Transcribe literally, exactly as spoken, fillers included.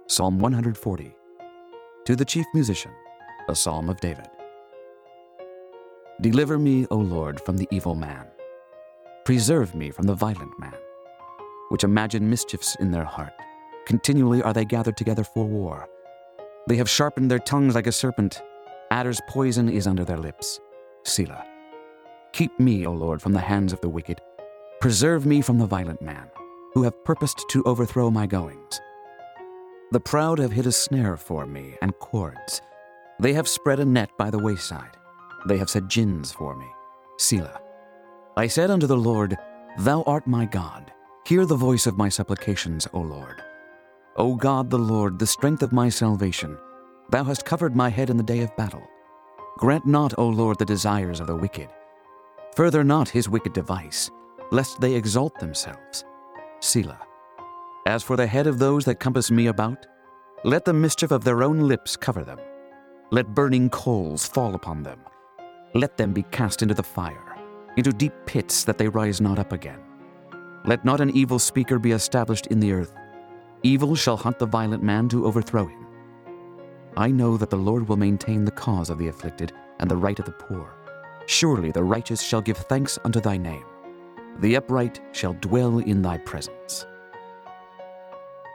Psalm one hundred forty. To the chief musician, a psalm of David. Deliver me, O Lord, from the evil man. Preserve me from the violent man, which imagine mischiefs in their heart. Continually are they gathered together for war. They have sharpened their tongues like a serpent. Adder's poison is under their lips. Selah. Keep me, O Lord, from the hands of the wicked. Preserve me from the violent man, who have purposed to overthrow my goings. The proud have hid a snare for me, and cords. They have spread a net by the wayside. They have set gins for me. Selah. I said unto the Lord, Thou art my God. Hear the voice of my supplications, O Lord. O God the Lord, the strength of my salvation, Thou hast covered my head in the day of battle. Grant not, O Lord, the desires of the wicked. Further not his wicked device, lest they exalt themselves. Selah. As for the head of those that compass me about, let the mischief of their own lips cover them. Let burning coals fall upon them. Let them be cast into the fire, into deep pits that they rise not up again. Let not an evil speaker be established in the earth. Evil shall hunt the violent man to overthrow him. I know that the Lord will maintain the cause of the afflicted and the right of the poor. Surely the righteous shall give thanks unto thy name. The upright shall dwell in thy presence.